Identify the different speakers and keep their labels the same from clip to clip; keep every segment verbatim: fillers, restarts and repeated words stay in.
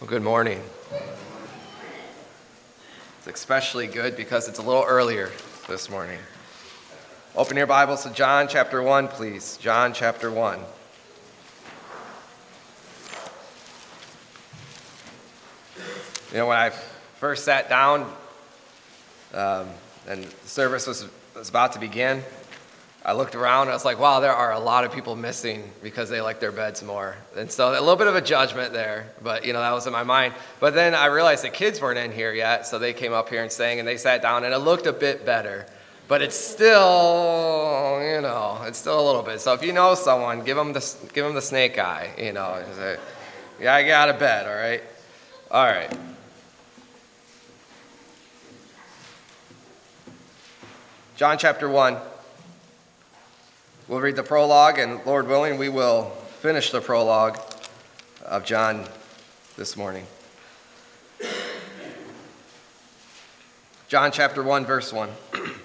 Speaker 1: Well, good morning. It's especially good because it's a little earlier this morning. Open your Bibles to John chapter one, please. John chapter one. You know, when I first sat down um, and the service was, was about to begin, I looked around and I was like, wow, there are a lot of people missing because they like their beds more. And so a little bit of a judgment there, but you know, that was in my mind. But then I realized the kids weren't in here yet, so they came up here and sang and they sat down and it looked a bit better. But it's still, you know, it's still a little bit. So if you know someone, give them the, give them the snake eye, you know. Say, yeah, I got a bed, all right? All right. John chapter one. We'll read the prologue, and Lord willing, we will finish the prologue of John this morning. John chapter one, verse one.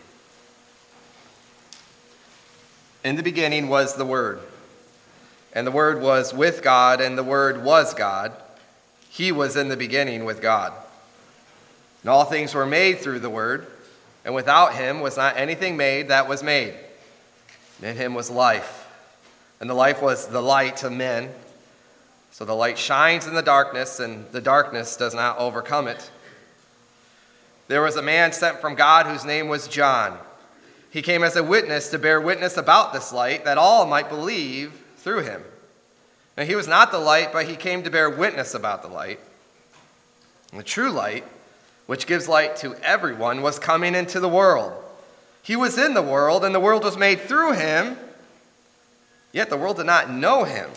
Speaker 1: In the beginning was the Word, and the Word was with God, and the Word was God. He was in the beginning with God. And all things were made through the Word, and without him was not anything made that was made. In him was life, and the life was the light of men. So the light shines in the darkness, and the darkness does not overcome it. There was a man sent from God whose name was John. He came as a witness to bear witness about this light, that all might believe through him. Now he was not the light, but he came to bear witness about the light. And the true light, which gives light to everyone, was coming into the world. He was in the world, and the world was made through him, yet the world did not know him.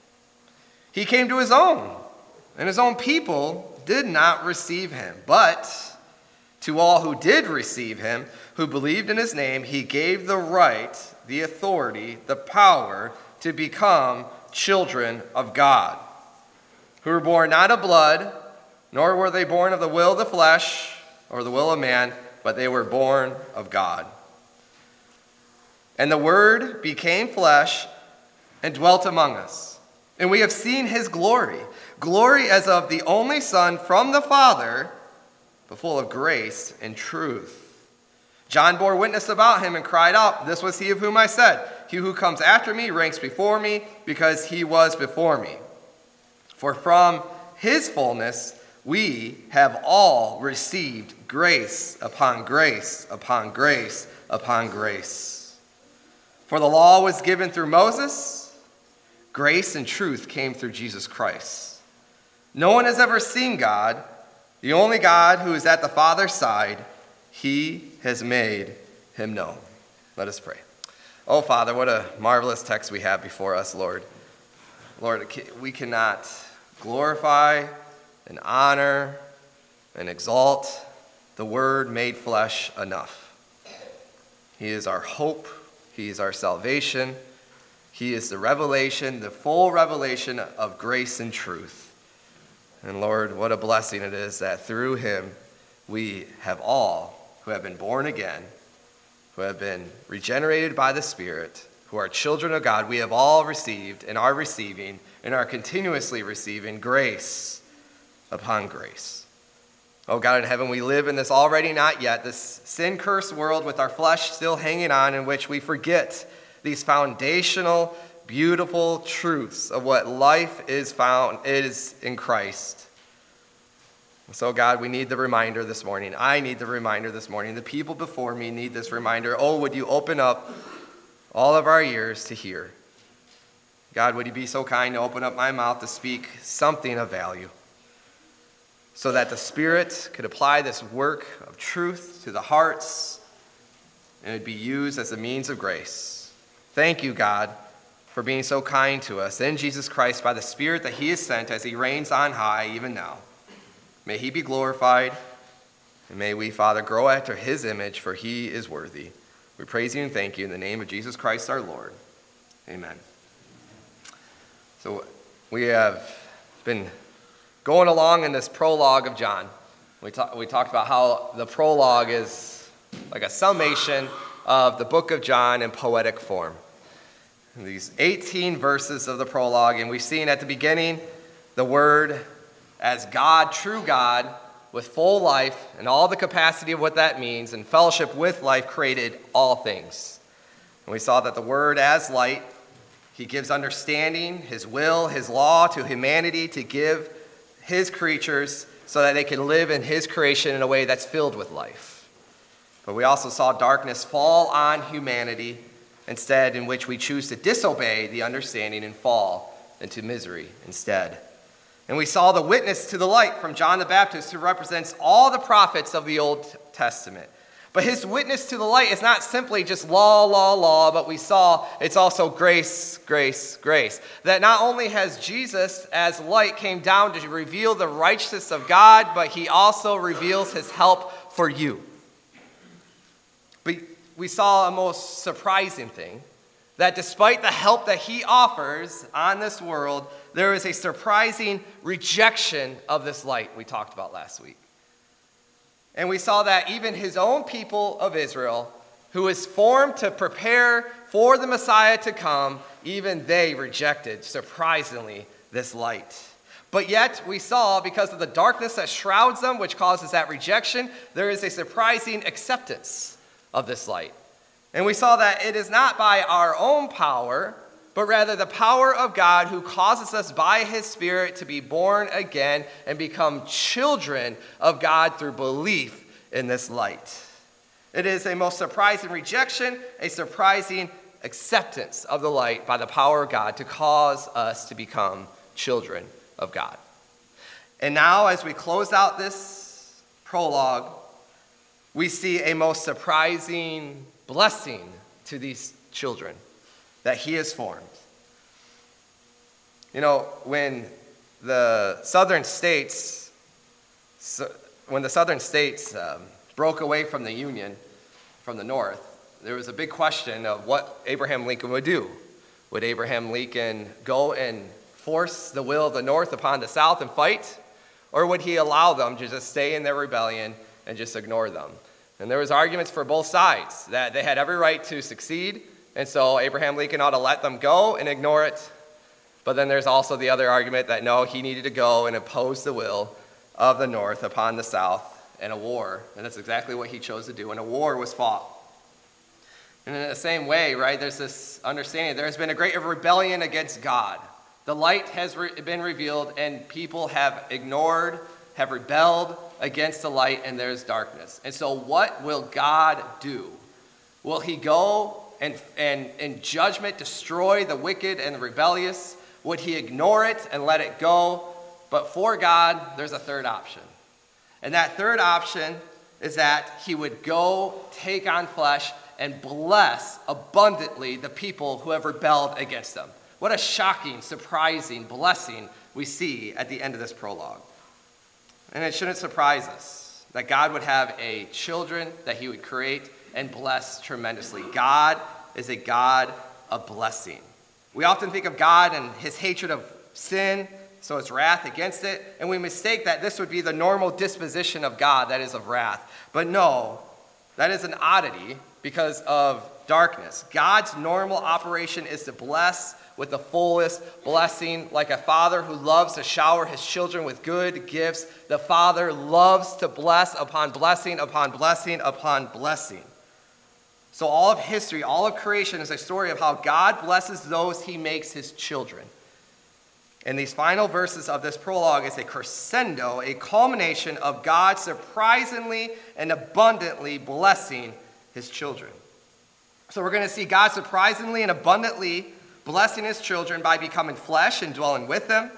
Speaker 1: He came to his own, and his own people did not receive him. But to all who did receive him, who believed in his name, he gave the right, the authority, the power to become children of God, who were born not of blood, nor were they born of the will of the flesh or the will of man, but they were born of God. And the Word became flesh and dwelt among us. And we have seen his glory, glory as of the only Son from the Father, but full of grace and truth. John bore witness about him and cried out, "This was he of whom I said, he who comes after me ranks before me, because he was before me." For from his fullness we have all received grace upon grace upon grace upon grace. For the law was given through Moses, grace and truth came through Jesus Christ. No one has ever seen God, the only God who is at the Father's side. He has made him known. Let us pray. Oh, Father, what a marvelous text we have before us, Lord. Lord, we cannot glorify and honor and exalt the Word made flesh enough. He is our hope. He is our salvation. He is the revelation, the full revelation of grace and truth. And Lord, what a blessing it is that through him we have all who have been born again, who have been regenerated by the Spirit, who are children of God, we have all received and are receiving and are continuously receiving grace upon grace. Oh God in heaven, we live in this already not yet, this sin-cursed world with our flesh still hanging on, in which we forget these foundational, beautiful truths of what life is found is in Christ. So God, we need the reminder this morning. I need the reminder this morning. The people before me need this reminder. Oh, would you open up all of our ears to hear? God, would you be so kind to open up my mouth to speak something of value, so that the Spirit could apply this work of truth to the hearts and it would be used as a means of grace. Thank you, God, for being so kind to us in Jesus Christ by the Spirit that he has sent as he reigns on high even now. May he be glorified, and may we, Father, grow after his image, for he is worthy. We praise you and thank you in the name of Jesus Christ our Lord. Amen. So we have been going along in this prologue of John. We, talk, we talked about how the prologue is like a summation of the book of John in poetic form. And these eighteen verses of the prologue, and we've seen at the beginning the Word as God, true God, with full life and all the capacity of what that means, and fellowship with life, created all things. And we saw that the Word as light, he gives understanding, his will, his law to humanity to give his creatures so that they can live in his creation in a way that's filled with life. But we also saw darkness fall on humanity, instead in which we choose to disobey the understanding and fall into misery instead. And we saw the witness to the light from John the Baptist, who represents all the prophets of the Old Testament. But his witness to the light is not simply just law, law, law, but we saw it's also grace, grace, grace. That not only has Jesus as light came down to reveal the righteousness of God, but he also reveals his help for you. But we saw a most surprising thing, that despite the help that he offers on this world, there is a surprising rejection of this light we talked about last week. And we saw that even his own people of Israel, who is formed to prepare for the Messiah to come, even they rejected, surprisingly, this light. But yet we saw, because of the darkness that shrouds them, which causes that rejection, there is a surprising acceptance of this light. And we saw that it is not by our own power, but rather the power of God, who causes us by his Spirit to be born again and become children of God through belief in this light. It is a most surprising rejection, a surprising acceptance of the light by the power of God to cause us to become children of God. And now, as we close out this prologue, we see a most surprising blessing to these children that he has formed. You know, when the southern states, when the southern states um, broke away from the Union, from the North, there was a big question of what Abraham Lincoln would do. Would Abraham Lincoln go and force the will of the North upon the South and fight? Or would he allow them to just stay in their rebellion and just ignore them? And there was arguments for both sides, that they had every right to succeed, and so Abraham Lincoln ought to let them go and ignore it. But then there's also the other argument that no, he needed to go and oppose the will of the North upon the South in a war. And that's exactly what he chose to do, and a war was fought. And in the same way, right, there's this understanding, there has been a great rebellion against God. The light has re- been revealed, and people have ignored, have rebelled against the light, and there's darkness. And so what will God do? Will he go and, and in judgment destroy the wicked and the rebellious? Would he ignore it and let it go? But for God, there's a third option. And that third option is that he would go take on flesh and bless abundantly the people who have rebelled against them. What a shocking, surprising blessing we see at the end of this prologue. And it shouldn't surprise us that God would have a children that he would create and bless tremendously. God is a God of blessing. We often think of God and his hatred of sin, so his wrath against it, and we mistake that this would be the normal disposition of God, that is of wrath. But no, that is an oddity because of darkness. God's normal operation is to bless with the fullest blessing, like a father who loves to shower his children with good gifts. The Father loves to bless upon blessing upon blessing upon blessing. So all of history, all of creation is a story of how God blesses those he makes his children. And these final verses of this prologue is a crescendo, a culmination of God surprisingly and abundantly blessing his children. So we're going to see God surprisingly and abundantly blessing his children by becoming flesh and dwelling with them,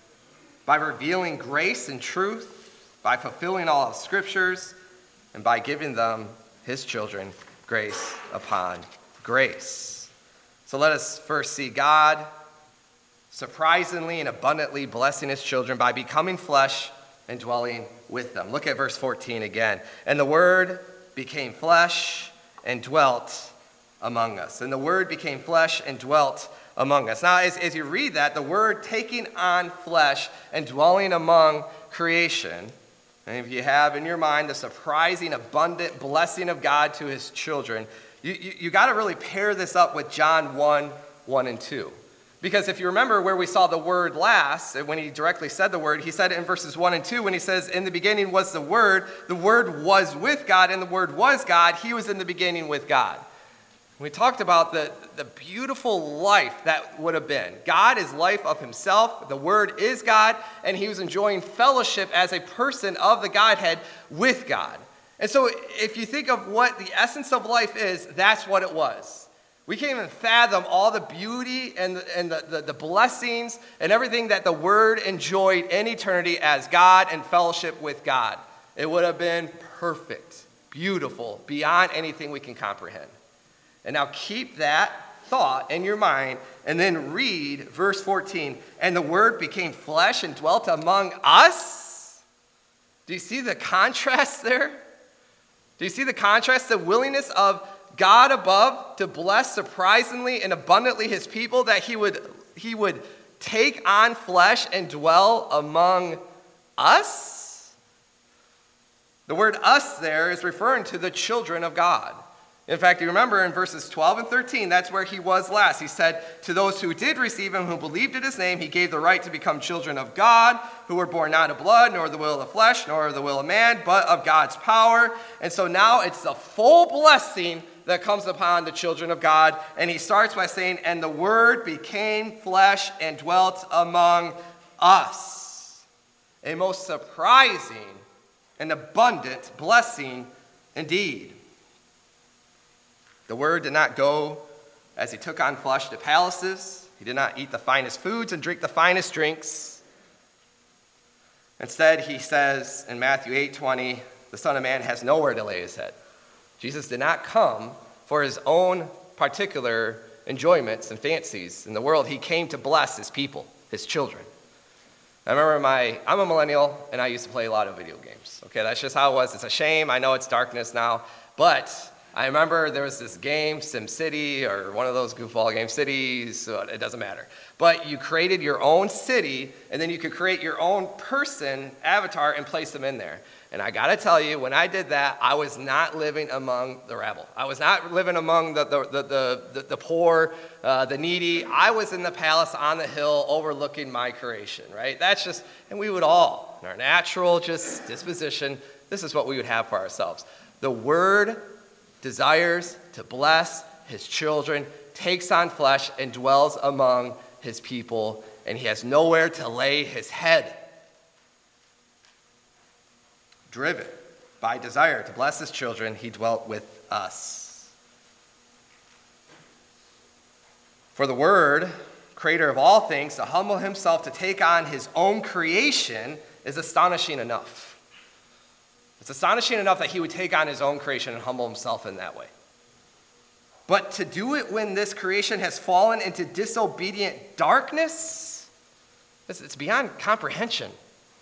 Speaker 1: by revealing grace and truth, by fulfilling all of scriptures, and by giving them, his children, grace upon grace. So let us first see God surprisingly and abundantly blessing his children by becoming flesh and dwelling with them. Look at verse fourteen again. And the Word became flesh and dwelt among us. And the Word became flesh and dwelt among us. Now, as, as you read that, the Word taking on flesh and dwelling among creation, and if you have in your mind the surprising, abundant blessing of God to his children, you, you, you got to really pair this up with John one, one and two. Because if you remember where we saw the word last, when he directly said the word, he said it in verses one and two when he says, in the beginning was the Word, the Word was with God, and the Word was God. He was in the beginning with God. We talked about the, the beautiful life that would have been. God is life of himself. The Word is God, and he was enjoying fellowship as a person of the Godhead with God. And so if you think of what the essence of life is, that's what it was. We can't even fathom all the beauty and, the, and the, the, the blessings and everything that the Word enjoyed in eternity as God and fellowship with God. It would have been perfect, beautiful, beyond anything we can comprehend. And now keep that thought in your mind and then read verse fourteen. And the Word became flesh and dwelt among us. Do you see the contrast there? Do you see the contrast? The willingness of God above to bless surprisingly and abundantly his people, that he would, he would take on flesh and dwell among us? The word us there is referring to the children of God. In fact, you remember in verses twelve and thirteen, that's where he was last. He said, to those who did receive him, who believed in his name, he gave the right to become children of God, who were born not of blood, nor the will of the flesh, nor of the will of man, but of God's power. And so now it's the full blessing that comes upon the children of God. And he starts by saying, and the Word became flesh and dwelt among us. A most surprising and abundant blessing indeed. The Word did not go as he took on flesh to palaces. He did not eat the finest foods and drink the finest drinks. Instead, he says in Matthew eight twenty, the Son of Man has nowhere to lay his head. Jesus did not come for his own particular enjoyments and fancies in the world. He came to bless his people, his children. I remember my, I'm a millennial, and I used to play a lot of video games. Okay, that's just how it was. It's a shame. I know it's darkness now, but I remember there was this game, SimCity, or one of those goofball games, Cities, so it doesn't matter. But you created your own city, and then you could create your own person, avatar, and place them in there. And I gotta tell you, when I did that, I was not living among the rabble. I was not living among the, the, the, the, the, the poor, uh, the needy. I was in the palace on the hill overlooking my creation, right? That's just, and we would all, in our natural just disposition, this is what we would have for ourselves. The Word desires to bless his children, takes on flesh, and dwells among his people, and he has nowhere to lay his head. Driven by desire to bless his children, he dwelt with us. For the Word, creator of all things, to humble himself to take on his own creation is astonishing enough. It's astonishing enough that he would take on his own creation and humble himself in that way. But to do it when this creation has fallen into disobedient darkness, it's beyond comprehension.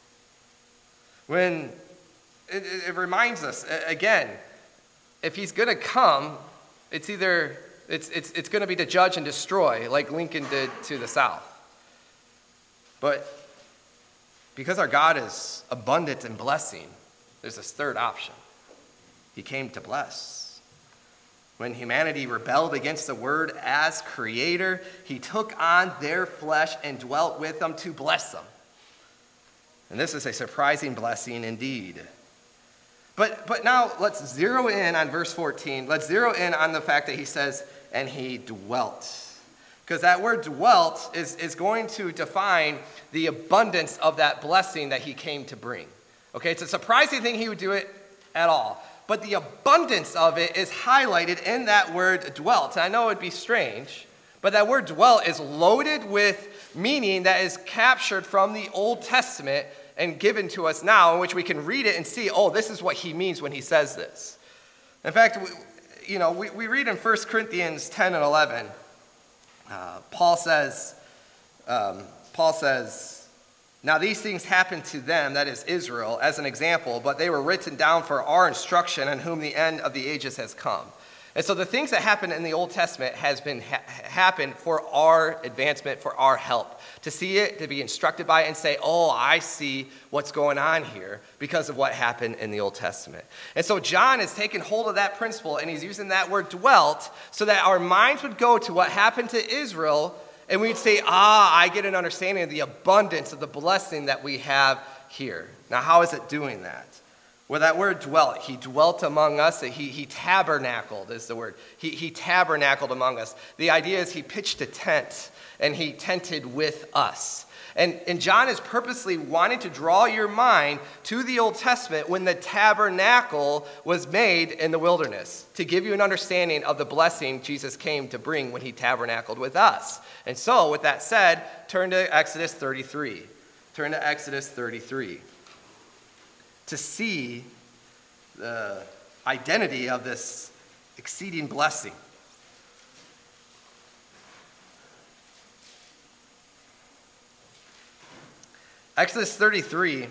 Speaker 1: When it, it reminds us, again, if he's going to come, it's either, it's, it's, it's going to be to judge and destroy, like Lincoln did to the South. But because our God is abundant in blessing, there's this third option. He came to bless. When humanity rebelled against the Word as creator, he took on their flesh and dwelt with them to bless them. And this is a surprising blessing indeed. But, but now let's zero in on verse fourteen. Let's zero in on the fact that he says, and he dwelt. Because that word dwelt is, is going to define the abundance of that blessing that he came to bring. Okay, it's a surprising thing he would do it at all. But the abundance of it is highlighted in that word dwelt. And I know it would be strange, but that word dwelt is loaded with meaning that is captured from the Old Testament and given to us now, in which we can read it and see, oh, this is what he means when he says this. In fact, we, you know, we, we read in First Corinthians ten and eleven, uh, Paul says, um, Paul says, now these things happened to them, that is Israel, as an example, but they were written down for our instruction, in whom the end of the ages has come. And so the things that happened in the Old Testament has been ha- happened for our advancement, for our help. To see it, to be instructed by it, and say, oh, I see what's going on here because of what happened in the Old Testament. And so John has taken hold of that principle, and he's using that word dwelt so that our minds would go to what happened to Israel And we'd say, ah, I get an understanding of the abundance of the blessing that we have here. Now, how is it doing that? Well, that word dwelt, he dwelt among us, he, he tabernacled is the word. He, he tabernacled among us. The idea is he pitched a tent and he tented with us. And, and John is purposely wanting to draw your mind to the Old Testament when the tabernacle was made in the wilderness, to give you an understanding of the blessing Jesus came to bring when he tabernacled with us. And so, with that said, turn to Exodus thirty-three. Turn to Exodus thirty-three to see the identity of this exceeding blessing. Exodus thirty-three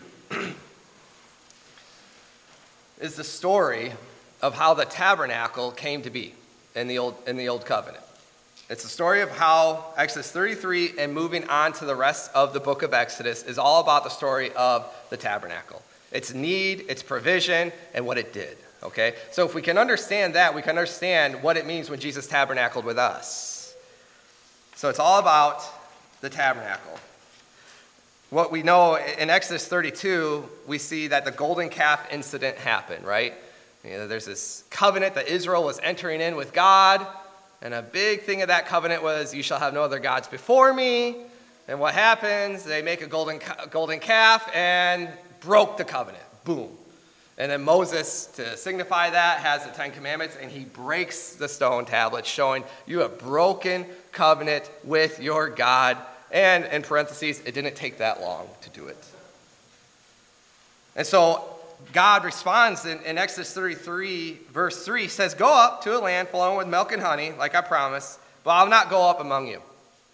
Speaker 1: is the story of how the tabernacle came to be in the old in the old covenant. It's the story of how Exodus thirty-three and moving on to the rest of the book of Exodus is all about the story of the tabernacle. Its need, its provision, and what it did. Okay? So if we can understand that, we can understand what it means when Jesus tabernacled with us. So it's all about the tabernacle. What we know in Exodus thirty-two, we see that the golden calf incident happened, right? You know, there's this covenant that Israel was entering in with God, and a big thing of that covenant was, you shall have no other gods before me. And what happens? They make a golden golden calf and broke the covenant. Boom. And then Moses, to signify that, has the Ten Commandments, and he breaks the stone tablets, showing you have broken covenant with your God. And in parentheses, it didn't take that long to do it. And so God responds in, in Exodus thirty-three, verse three, he says, go up to a land flowing with milk and honey, like I promised, but I'll not go up among you.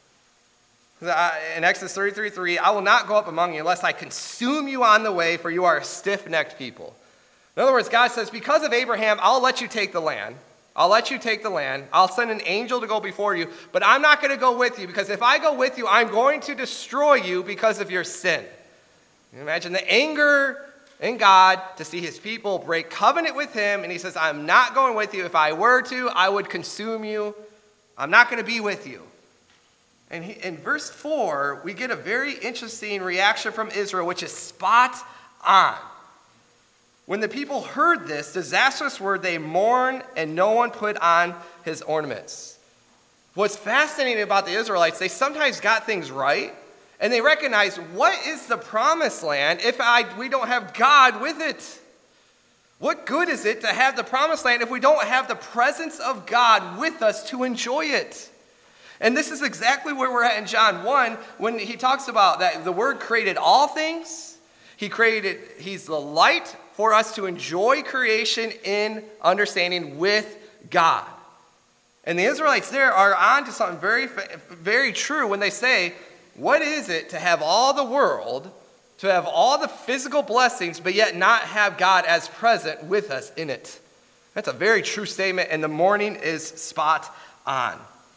Speaker 1: In Exodus thirty-three, three, I will not go up among you unless I consume you on the way, for you are a stiff-necked people. In other words, God says, because of Abraham, I'll let you take the land. I'll let you take the land. I'll send an angel to go before you, but I'm not going to go with you, because if I go with you, I'm going to destroy you because of your sin. You imagine the anger in God to see his people break covenant with him, and he says, I'm not going with you. If I were to, I would consume you. I'm not going to be with you. And he, in verse four, we get a very interesting reaction from Israel, which is spot on. When the people heard this disastrous word, they mourned, and no one put on his ornaments. What's fascinating about the Israelites, they sometimes got things right, and they recognize, what is the promised land if I, we don't have God with it? What good is it to have the promised land if we don't have the presence of God with us to enjoy it? And this is exactly where we're at in John one, when he talks about that the Word created all things. He created, he's the light for us to enjoy creation in understanding with God. And the Israelites there are on to something very, very true when they say, what is it to have all the world, to have all the physical blessings, but yet not have God as present with us in it? That's a very true statement, and the morning is spot on.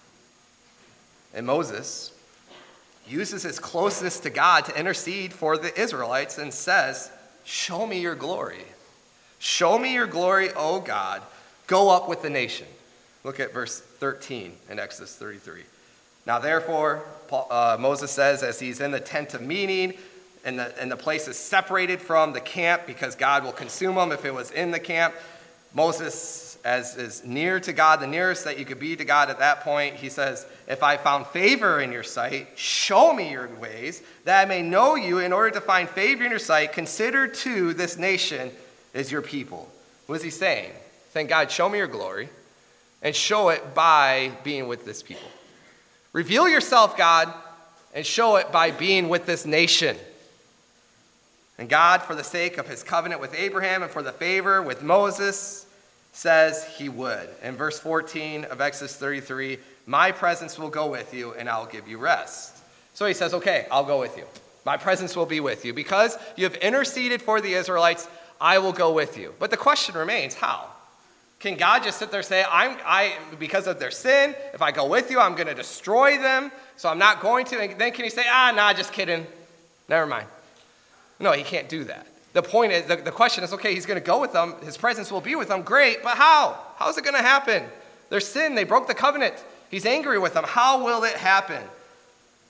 Speaker 1: And Moses uses his closeness to God to intercede for the Israelites and says, show me your glory. Show me your glory, O God. Go up with the nation. Look at verse thirteen in Exodus thirty-three. Now therefore, Paul, uh, Moses says, as he's in the tent of meeting, and the, and the place is separated from the camp because God will consume them if it was in the camp, Moses, as is near to God, the nearest that you could be to God at that point, he says, if I found favor in your sight, show me your ways, that I may know you. In order to find favor in your sight, consider too this nation is your people. What is he saying? He's saying, God, show me your glory, and show it by being with this people. Reveal yourself, God, and show it by being with this nation. And God, for the sake of his covenant with Abraham and for the favor with Moses, says he would. In verse fourteen of Exodus thirty-three, my presence will go with you and I'll give you rest. So he says, okay, I'll go with you. My presence will be with you. Because you have interceded for the Israelites, I will go with you. But the question remains, how? Can God just sit there and say, I'm, I, because of their sin, if I go with you, I'm going to destroy them, so I'm not going to? And then can he say, ah, nah, just kidding. Never mind. No, he can't do that. The point is, the, the question is, okay, he's going to go with them. His presence will be with them. Great, but how? How's it going to happen? Their sin, they broke the covenant. He's angry with them. How will it happen?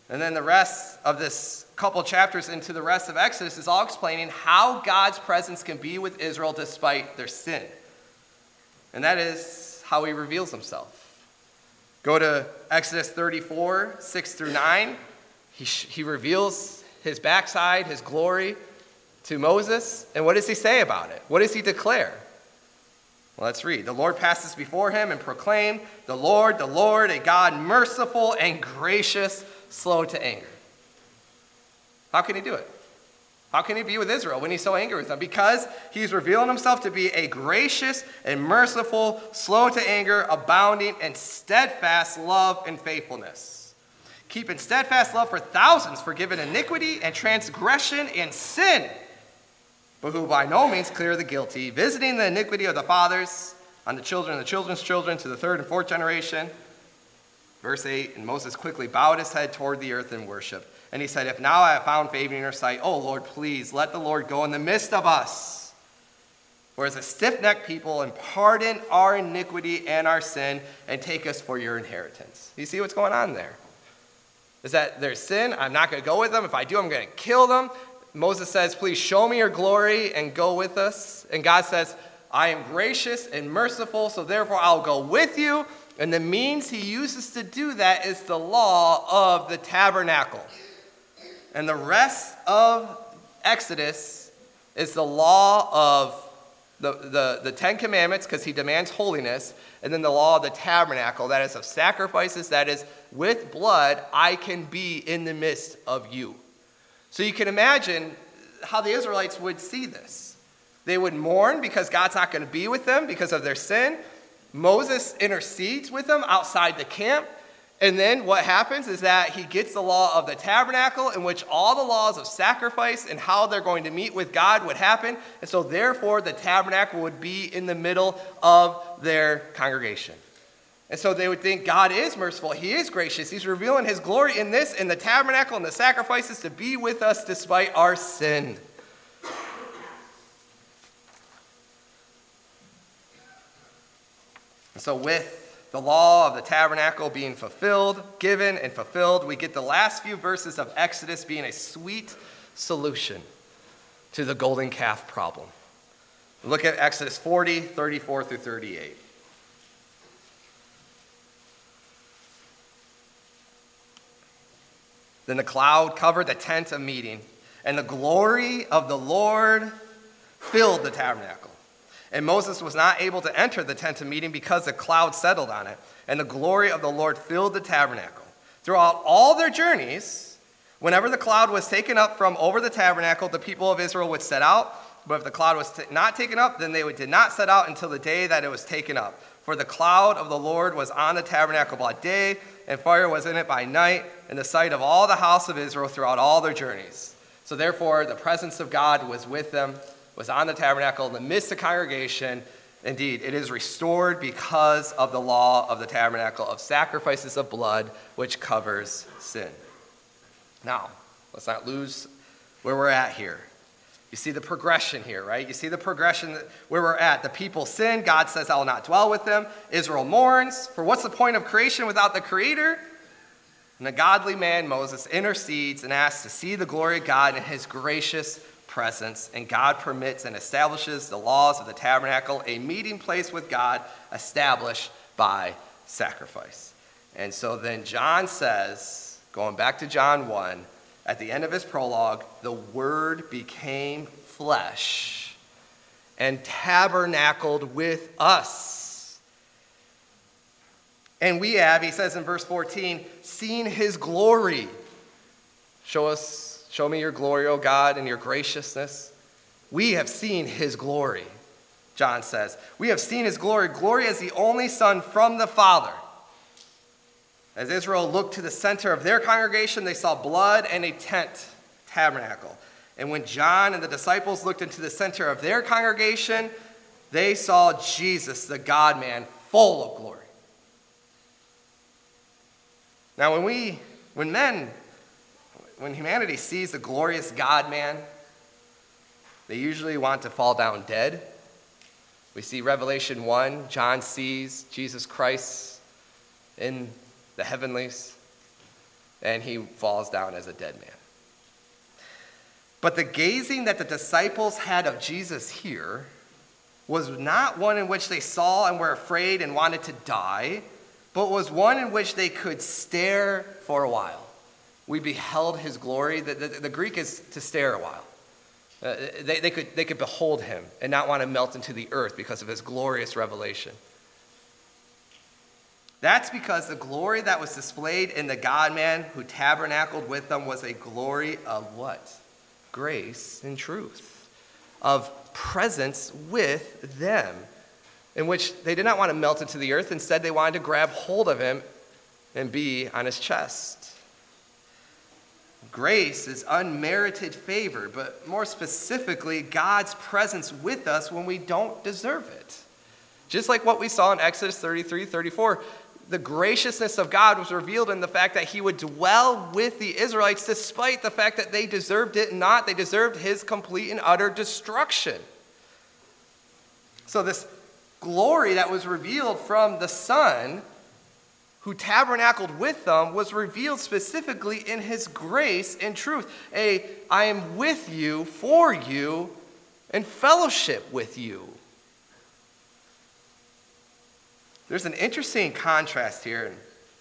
Speaker 1: And then the rest of this couple chapters into the rest of Exodus is all explaining how God's presence can be with Israel despite their sin. And that is how he reveals himself. Go to Exodus thirty-four, six through nine. He, he reveals his backside, his glory to Moses. And what does he say about it? What does he declare? Well, let's read. The Lord passes before him and proclaimed, "The Lord, the Lord, a God merciful and gracious, slow to anger." How can he do it? How can he be with Israel when he's so angry with them? Because he's revealing himself to be a gracious and merciful, slow to anger, abounding in steadfast love and faithfulness, keeping steadfast love for thousands, forgiving iniquity and transgression and sin, but who by no means clear the guilty, visiting the iniquity of the fathers on the children and the children's children to the third and fourth generation. Verse eight, and Moses quickly bowed his head toward the earth in worship. And he said, "If now I have found favor in your sight, O Lord, please let the Lord go in the midst of us. For as a stiff-necked people, and pardon our iniquity and our sin, and take us for your inheritance." You see what's going on there? Is that there's sin, I'm not going to go with them. If I do, I'm going to kill them. Moses says, "Please show me your glory and go with us." And God says, "I am gracious and merciful, so therefore I'll go with you." And the means he uses to do that is the law of the tabernacle. And the rest of Exodus is the law of the, the, the Ten Commandments, because he demands holiness, and then the law of the tabernacle, that is of sacrifices, that is with blood, I can be in the midst of you. So you can imagine how the Israelites would see this. They would mourn because God's not going to be with them because of their sin. Moses intercedes with them outside the camp. And then what happens is that he gets the law of the tabernacle, in which all the laws of sacrifice and how they're going to meet with God would happen. And so therefore the tabernacle would be in the middle of their congregation. And so they would think God is merciful. He is gracious. He's revealing his glory in this, in the tabernacle and the sacrifices, to be with us despite our sin. And so with the law of the tabernacle being fulfilled, given and fulfilled, we get the last few verses of Exodus being a sweet solution to the golden calf problem. Look at Exodus forty, thirty-four through thirty-eight. Then the cloud covered the tent of meeting, and the glory of the Lord filled the tabernacle. And Moses was not able to enter the tent of meeting because the cloud settled on it, and the glory of the Lord filled the tabernacle. Throughout all their journeys, whenever the cloud was taken up from over the tabernacle, the people of Israel would set out. But if the cloud was t- not taken up, then they would, did not set out until the day that it was taken up. For the cloud of the Lord was on the tabernacle by day, and fire was in it by night, in the sight of all the house of Israel throughout all their journeys. So therefore, the presence of God was with them, was on the tabernacle in the midst of the congregation. Indeed, it is restored because of the law of the tabernacle of sacrifices of blood, which covers sin. Now, let's not lose where we're at here. You see the progression here, right? You see the progression where we're at. The people sin. God says, "I will not dwell with them." Israel mourns. For what's the point of creation without the Creator? And the godly man, Moses, intercedes and asks to see the glory of God in his gracious presence. And God permits and establishes the laws of the tabernacle, a meeting place with God established by sacrifice. And so then John says, going back to John one, at the end of his prologue, the Word became flesh and tabernacled with us. And we have, he says in verse fourteen, seen his glory. Show us, show me your glory, O God, and your graciousness. We have seen his glory, John says. We have seen his glory, glory as the only Son from the Father. As Israel looked to the center of their congregation, they saw blood and a tent, tabernacle. And when John and the disciples looked into the center of their congregation, they saw Jesus, the God-man, full of glory. Now, when we, when men, when humanity sees the glorious God-man, they usually want to fall down dead. We see Revelation one, John sees Jesus Christ in the heavenlies. and he falls down as a dead man. But the gazing that the disciples had of Jesus here was not one in which they saw and were afraid and wanted to die, but was one in which they could stare for a while. We beheld his glory. The, the, the Greek is to stare a while. Uh, they, they, could, they could behold him and not want to melt into the earth because of his glorious revelation. That's because the glory that was displayed in the God-man who tabernacled with them was a glory of what? Grace and truth. Of presence with them, in which they did not want to melt into the earth. Instead, they wanted to grab hold of him and be on his chest. Grace is unmerited favor, but more specifically, God's presence with us when we don't deserve it. Just like what we saw in Exodus thirty-three, thirty-four, the graciousness of God was revealed in the fact that he would dwell with the Israelites despite the fact that they deserved it not. They deserved his complete and utter destruction. So this glory that was revealed from the Son who tabernacled with them was revealed specifically in his grace and truth. A, I am with you, for you, and fellowship with you. There's an interesting contrast here, and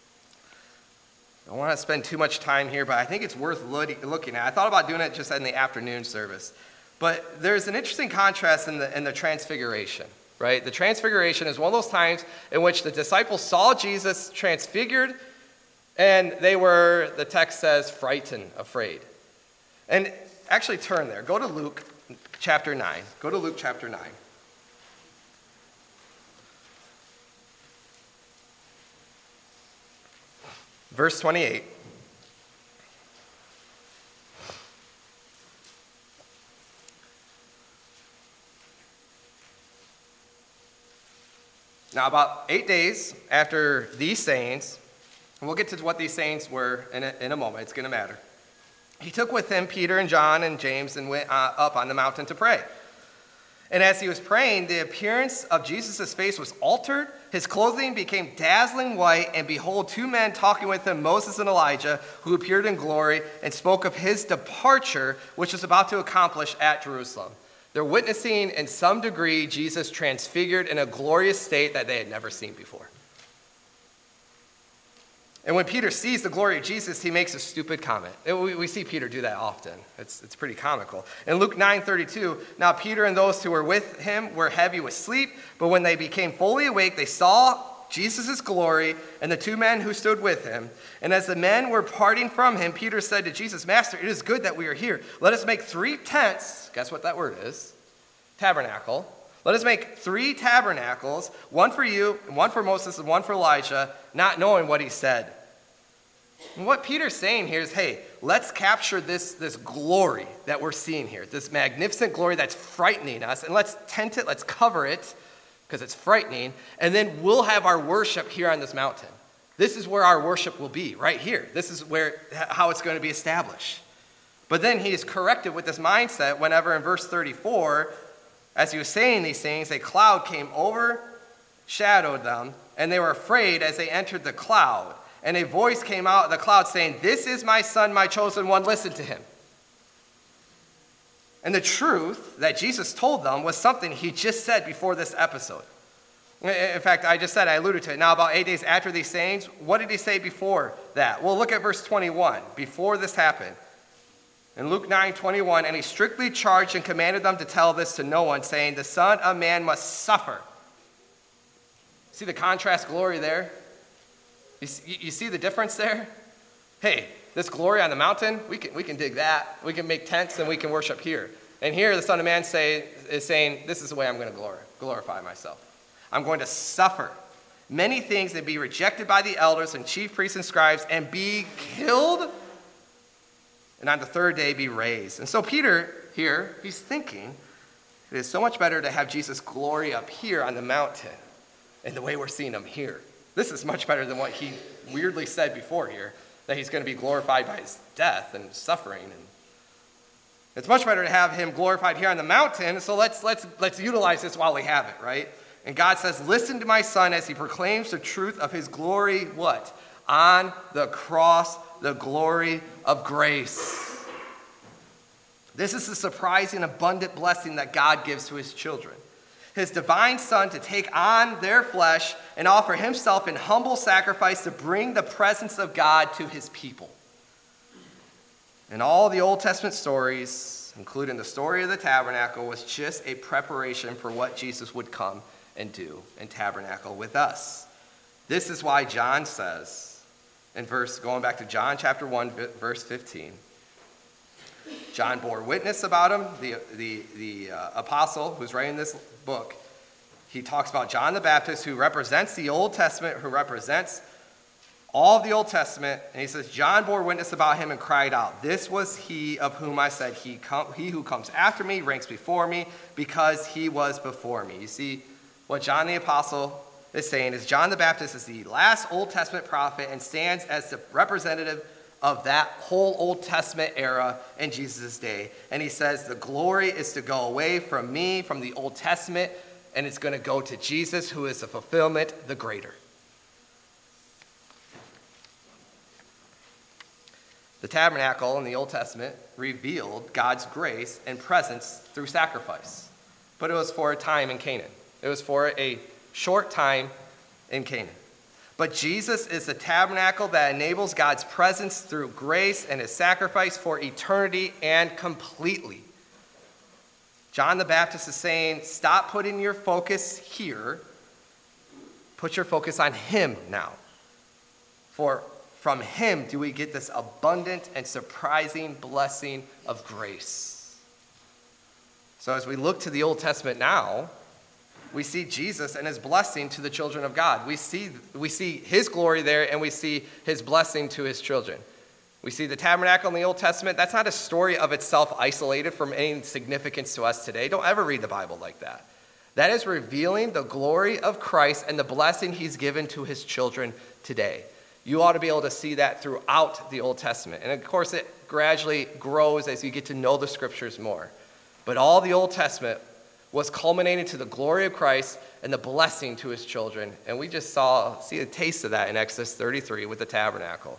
Speaker 1: I don't want to spend too much time here, but I think it's worth looking at. I thought about doing it just in the afternoon service. But there's an interesting contrast in the, in the transfiguration, right? The transfiguration is one of those times in which the disciples saw Jesus transfigured, and they were, the text says, frightened, afraid. And actually turn there. Go to Luke chapter nine. Go to Luke chapter nine. Verse twenty-eight. Now, about eight days after these sayings, and we'll get to what these sayings were in a, in a moment, it's going to matter. He took with him Peter and John and James and went uh, up on the mountain to pray. And as he was praying, the appearance of Jesus' face was altered. His clothing became dazzling white, and behold, two men talking with him, Moses and Elijah, who appeared in glory and spoke of his departure, which was about to accomplish at Jerusalem. They're witnessing in some degree Jesus transfigured in a glorious state that they had never seen before. And when Peter sees the glory of Jesus, he makes a stupid comment. We, we see Peter do that often. It's, it's pretty comical. In Luke nine thirty-two, now Peter and those who were with him were heavy with sleep, but when they became fully awake, they saw Jesus' glory and the two men who stood with him. And as the men were parting from him, Peter said to Jesus, Master, it is good that we are here. Let us make three tents. Guess what that word is? Tabernacle. Let us make three tabernacles, one for you, one for Moses, and one for Elijah, not knowing what he said. And what Peter's saying here is, hey, let's capture this, this glory that we're seeing here, this magnificent glory that's frightening us, and let's tent it, let's cover it, because it's frightening, and then we'll have our worship here on this mountain. This is where our worship will be, right here. This is where how it's going to be established. But then he is corrected with this mindset whenever in verse thirty-four, as he was saying these things, a cloud came overshadowed them, and they were afraid as they entered the cloud. And a voice came out of the cloud saying, this is my son, my chosen one, listen to him. And the truth that Jesus told them was something he just said before this episode. In fact, I just said, I alluded to it. Now, about eight days after these sayings, what did he say before that? Well, look at verse twenty-one, before this happened. In Luke nine twenty-one, and he strictly charged and commanded them to tell this to no one, saying, the Son of Man must suffer. See the contrast glory there? You see, you see the difference there? Hey, this glory on the mountain, we can, we can dig that. We can make tents and we can worship here. And here the Son of Man say, is saying, this is the way I'm going to glor- glorify myself. I'm going to suffer many things and be rejected by the elders and chief priests and scribes and be killed, and on the third day be raised. And so Peter here, he's thinking, it is so much better to have Jesus' glory up here on the mountain and the way we're seeing him here. This is much better than what he weirdly said before here, that he's going to be glorified by his death and suffering. And it's much better to have him glorified here on the mountain, so let's, let's, let's utilize this while we have it, right? And God says, listen to my son as he proclaims the truth of his glory, what? on the cross, the glory of grace. This is the surprising, abundant blessing that God gives to his children. His divine Son to take on their flesh and offer himself in humble sacrifice to bring the presence of God to his people. And all the Old Testament stories, including the story of the tabernacle, was just a preparation for what Jesus would come and do and tabernacle with us. This is why John says, in verse, going back to John chapter one, verse fifteen, John bore witness about him, the, the, the uh, apostle who's writing this book. He talks about John the Baptist, who represents the Old Testament, who represents all of the Old Testament. And he says, John bore witness about him and cried out, "This was he of whom I said, he, com- he who comes after me ranks before me, because he was before me." You see, what John the apostle is saying is John the Baptist is the last Old Testament prophet and stands as the representative of that whole Old Testament era in Jesus' day. And he says the glory is to go away from me, from the Old Testament, and it's going to go to Jesus, who is the fulfillment, the greater. The tabernacle in the Old Testament revealed God's grace and presence through sacrifice. But it was for a time in Canaan. It was for a short time in Canaan. But Jesus is the tabernacle that enables God's presence through grace and his sacrifice for eternity and completely. John the Baptist is saying, stop putting your focus here. Put your focus on him now. For from him do we get this abundant and surprising blessing of grace. So as we look to the Old Testament now, we see Jesus and his blessing to the children of God. We see, we see his glory there, and we see his blessing to his children. We see the tabernacle in the Old Testament. That's not a story of itself isolated from any significance to us today. Don't ever read the Bible like that. That is revealing the glory of Christ and the blessing he's given to his children today. You ought to be able to see that throughout the Old Testament. And of course, it gradually grows as you get to know the scriptures more. But all the Old Testament was culminating to the glory of Christ and the blessing to his children. And we just saw, see a taste of that in Exodus thirty-three with the tabernacle.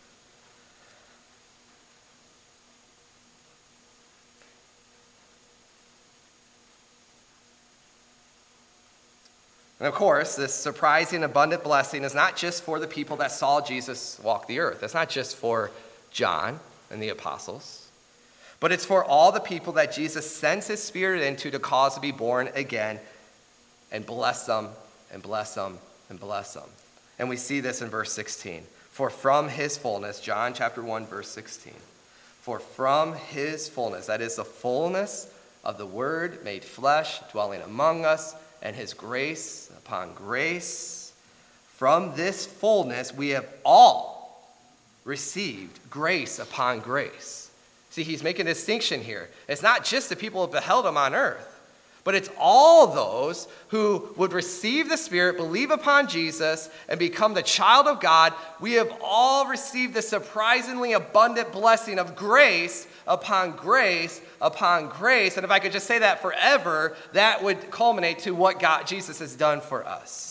Speaker 1: And of course, this surprising, abundant blessing is not just for the people that saw Jesus walk the earth. It's not just for John and the apostles. But it's for all the people that Jesus sends his Spirit into to cause to be born again, and bless them, and bless them, and bless them. And we see this in verse sixteen. For from his fullness, John chapter one, verse sixteen. For from his fullness, that is the fullness of the Word made flesh, dwelling among us, and his grace upon grace, from this fullness we have all received grace upon grace. See, he's making a distinction here. It's not just the people who beheld him on earth, but it's all those who would receive the Spirit, believe upon Jesus, and become the child of God. We have all received the surprisingly abundant blessing of grace upon grace upon grace. And if I could just say that forever, that would culminate to what God, Jesus has done for us.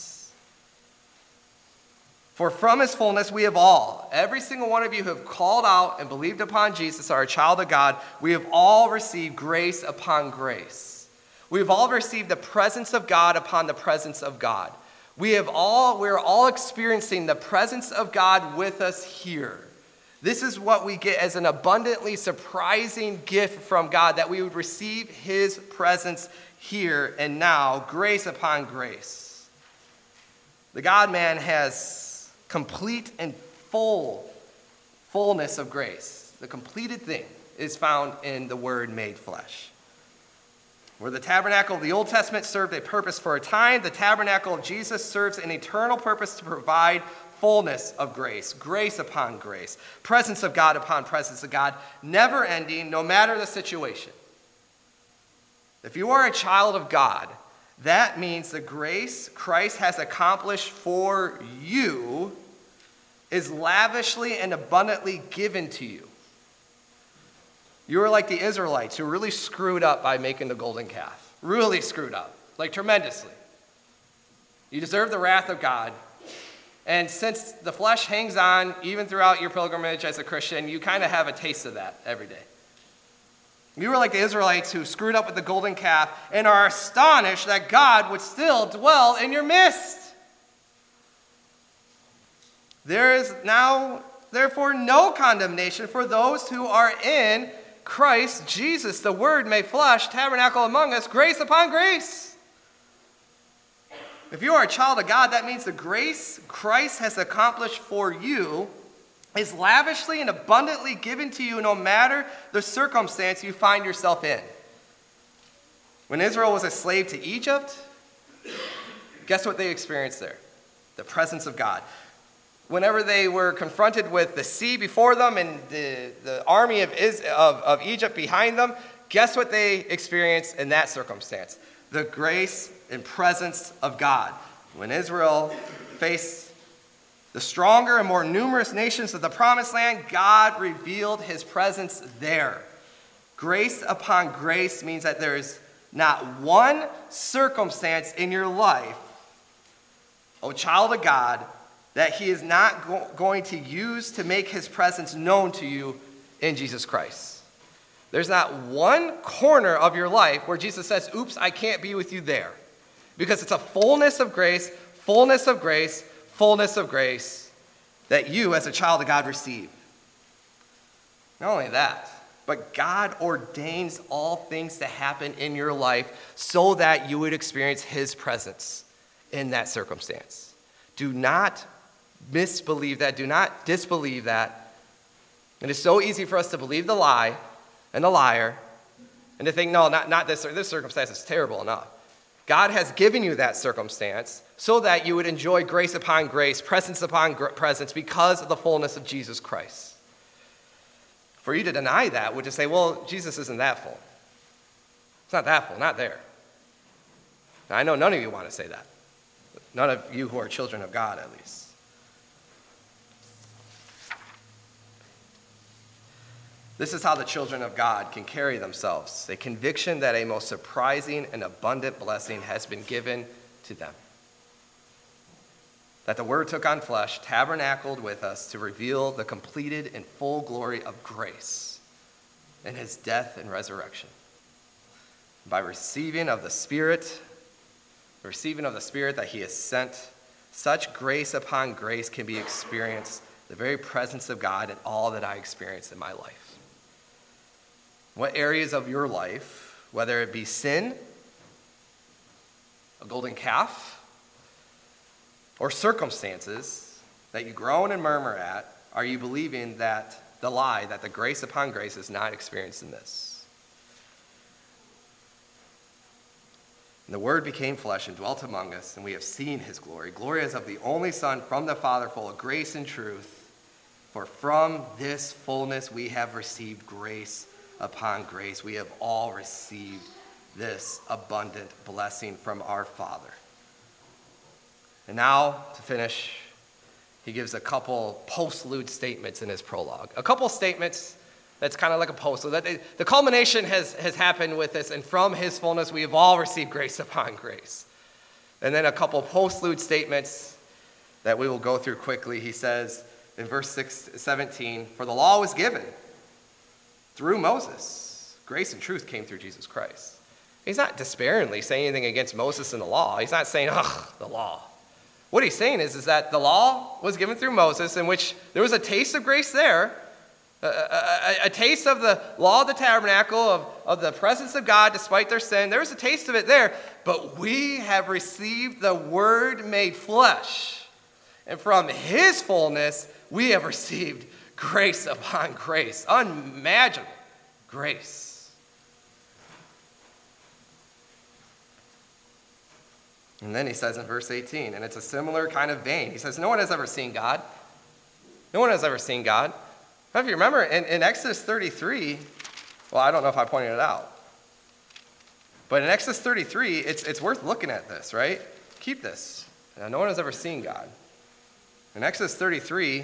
Speaker 1: For from his fullness we have all, every single one of you who have called out and believed upon Jesus, are a child of God, we have all received grace upon grace. We have all received the presence of God upon the presence of God. We have all, we're all experiencing the presence of God with us here. This is what we get as an abundantly surprising gift from God, that we would receive his presence here and now, grace upon grace. The God-man has complete and full fullness of grace. The completed thing is found in the Word made flesh. Where the tabernacle of the Old Testament served a purpose for a time, the tabernacle of Jesus serves an eternal purpose to provide fullness of grace, grace upon grace, presence of God upon presence of God, never ending, no matter the situation. If you are a child of God, that means the grace Christ has accomplished for you is lavishly and abundantly given to you. You are like the Israelites who really screwed up by making the golden calf. Really screwed up, like tremendously. You deserve the wrath of God, And since the flesh hangs on, even throughout your pilgrimage as a Christian, you kind of have a taste of that every day. You were like the Israelites who screwed up with the golden calf and are astonished that God would still dwell in your midst. There is now, therefore, no condemnation for those who are in Christ Jesus. The Word made flesh, tabernacle among us, grace upon grace. If you are a child of God, that means the grace Christ has accomplished for you is lavishly and abundantly given to you no matter the circumstance you find yourself in. When Israel was a slave to Egypt, guess what they experienced there? The presence of God. Whenever they were confronted with the sea before them and the, the army of, of, of Egypt behind them, guess what they experienced in that circumstance? The grace and presence of God. When Israel faced the stronger and more numerous nations of the promised land, God revealed his presence there. Grace upon grace means that there is not one circumstance in your life, oh child of God, that he is not go- going to use to make his presence known to you in Jesus Christ. There's not one corner of your life where Jesus says, oops, I can't be with you there. Because it's a fullness of grace, fullness of grace, fullness of grace that you as a child of God receive. Not only that, but God ordains all things to happen in your life so that you would experience his presence in that circumstance. Do not misbelieve that. Do not disbelieve that. It is so easy for us to believe the lie and the liar and to think, no, not, not this. This circumstance is terrible enough. God has given you that circumstance so that you would enjoy grace upon grace, presence upon gr- presence because of the fullness of Jesus Christ. For you to deny that would just say, well, Jesus isn't that full. It's not that full, not there. Now, I know none of you want to say that. None of you who are children of God, at least. This is how the children of God can carry themselves, a conviction that a most surprising and abundant blessing has been given to them. That the Word took on flesh, tabernacled with us to reveal the completed and full glory of grace in his death and resurrection. By receiving of the Spirit, the receiving of the Spirit that he has sent, such grace upon grace can be experienced, the very presence of God in all that I experience in my life. What areas of your life, whether it be sin, a golden calf, or circumstances that you groan and murmur at, are you believing that the lie, that the grace upon grace is not experienced in this? And the Word became flesh and dwelt among us, and we have seen his glory. Glory as of the only Son from the Father, full of grace and truth. For from this fullness we have received grace upon grace. We have all received this abundant blessing from our Father. And now, to finish, he gives a couple postlude statements in his prologue. A couple statements that's kind of like a postlude. That they, the culmination has, has happened with this, and from his fullness we have all received grace upon grace. And then a couple postlude statements that we will go through quickly. He says in verse six, seventeen, for the law was given through Moses. Grace and truth came through Jesus Christ. He's not despairingly saying anything against Moses and the law. He's not saying, ugh, the law. What he's saying is, is that the law was given through Moses, in which there was a taste of grace there, a, a, a taste of the law of the tabernacle, of, of the presence of God despite their sin. There was a taste of it there, but we have received the Word made flesh. And from his fullness, we have received grace upon grace, unimaginable grace. And then he says in verse eighteen, and it's a similar kind of vein. He says, no one has ever seen God. No one has ever seen God. If you remember, in, in Exodus thirty-three, well, I don't know if I pointed it out, but in Exodus thirty-three, it's, it's worth looking at this, right? Keep this. Now, no one has ever seen God. In Exodus thirty-three,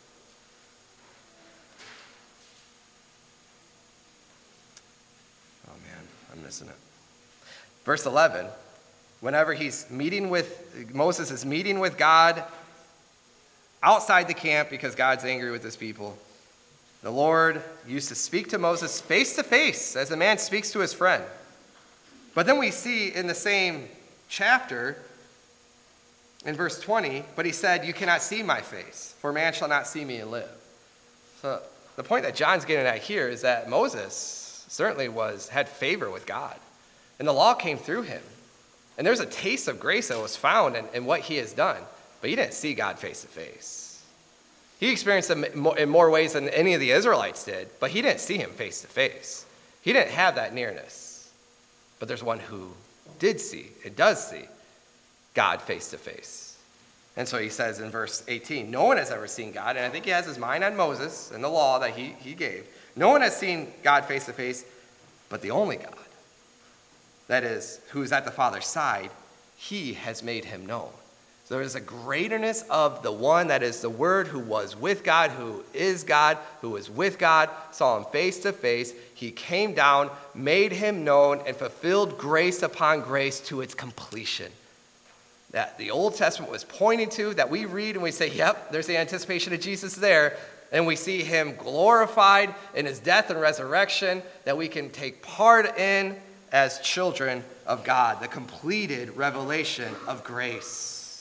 Speaker 1: I'm missing it. Verse eleven, whenever he's meeting with, Moses is meeting with God outside the camp because God's angry with his people. The Lord used to speak to Moses face to face as a man speaks to his friend. But then we see in the same chapter, in verse twenty, but he said, "You cannot see my face, for man shall not see me and live." So the point that John's getting at here is that Moses certainly was had favor with God, and the law came through him. And there's a taste of grace that was found in, in what he has done, but he didn't see God face to face. He experienced him in more ways than any of the Israelites did, but he didn't see him face to face. He didn't have that nearness. But there's one who did see, it does see God face to face. And so he says in verse eighteen, no one has ever seen God, and I think he has his mind on Moses and the law that he, he gave. No one has seen God face to face, but the only God, that is, who is at the Father's side, he has made him known. So there is a greaterness of the one that is the Word, who was with God, who is God, who was with God, saw him face to face. He came down, made him known, and fulfilled grace upon grace to its completion. That the Old Testament was pointing to, that we read and we say, yep, there's the anticipation of Jesus there, and we see him glorified in his death and resurrection, that we can take part in as children of God, the completed revelation of grace.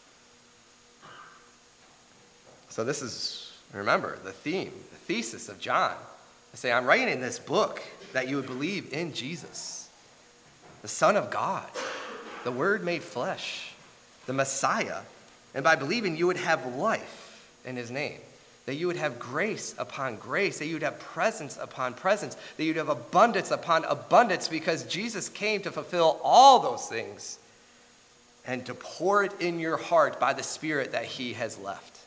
Speaker 1: So this is, remember, the theme, the thesis of John. I say, I'm writing in this book that you would believe in Jesus, the Son of God, the Word made flesh, the Messiah, and by believing you would have life in his name, that you would have grace upon grace, that you would have presence upon presence, that you'd have abundance upon abundance, because Jesus came to fulfill all those things and to pour it in your heart by the Spirit that he has left.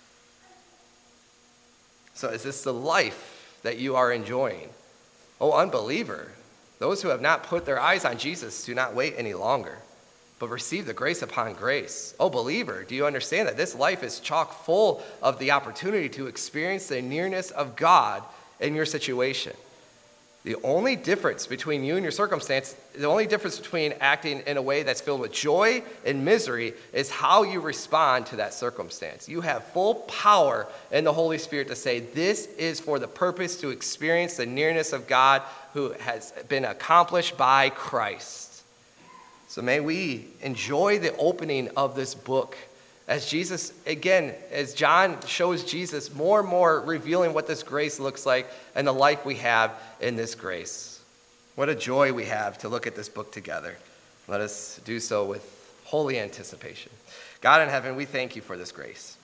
Speaker 1: So is this the life that you are enjoying? Oh, unbeliever, those who have not put their eyes on Jesus do not wait any longer, but receive the grace upon grace. Oh, believer, do you understand that this life is chock full of the opportunity to experience the nearness of God in your situation? The only difference between you and your circumstance, the only difference between acting in a way that's filled with joy and misery is how you respond to that circumstance. You have full power in the Holy Spirit to say, this is for the purpose to experience the nearness of God who has been accomplished by Christ. So may we enjoy the opening of this book as Jesus, again, as John shows Jesus more and more revealing what this grace looks like and the life we have in this grace. What a joy we have to look at this book together. Let us do so with holy anticipation. God in heaven, we thank you for this grace.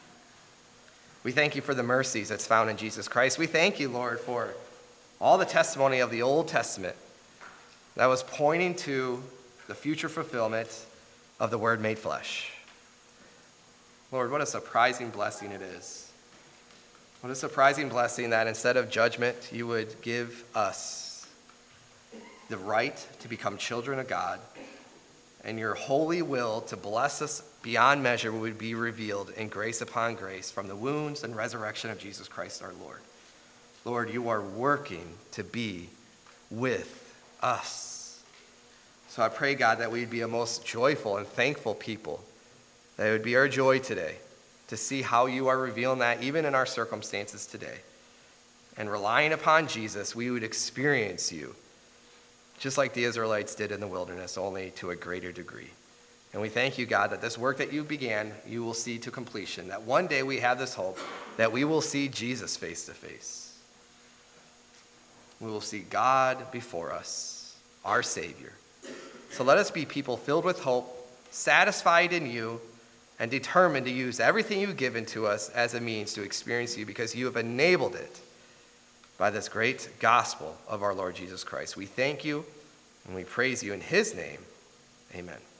Speaker 1: We thank you for the mercies that's found in Jesus Christ. We thank you, Lord, for all the testimony of the Old Testament that was pointing to the future fulfillment of the Word made flesh. Lord, what a surprising blessing it is. What a surprising blessing that instead of judgment, you would give us the right to become children of God, and your holy will to bless us beyond measure would be revealed in grace upon grace from the wounds and resurrection of Jesus Christ our Lord. Lord, you are working to be with us. So I pray, God, that we'd be a most joyful and thankful people. That it would be our joy today to see how you are revealing that even in our circumstances today. And relying upon Jesus, we would experience you just like the Israelites did in the wilderness, only to a greater degree. And we thank you, God, that this work that you began, you will see to completion. That one day we have this hope that we will see Jesus face to face. We will see God before us, our Savior. So let us be people filled with hope, satisfied in you, and determined to use everything you've given to us as a means to experience you, because you have enabled it by this great gospel of our Lord Jesus Christ. We thank you and we praise you in his name. Amen.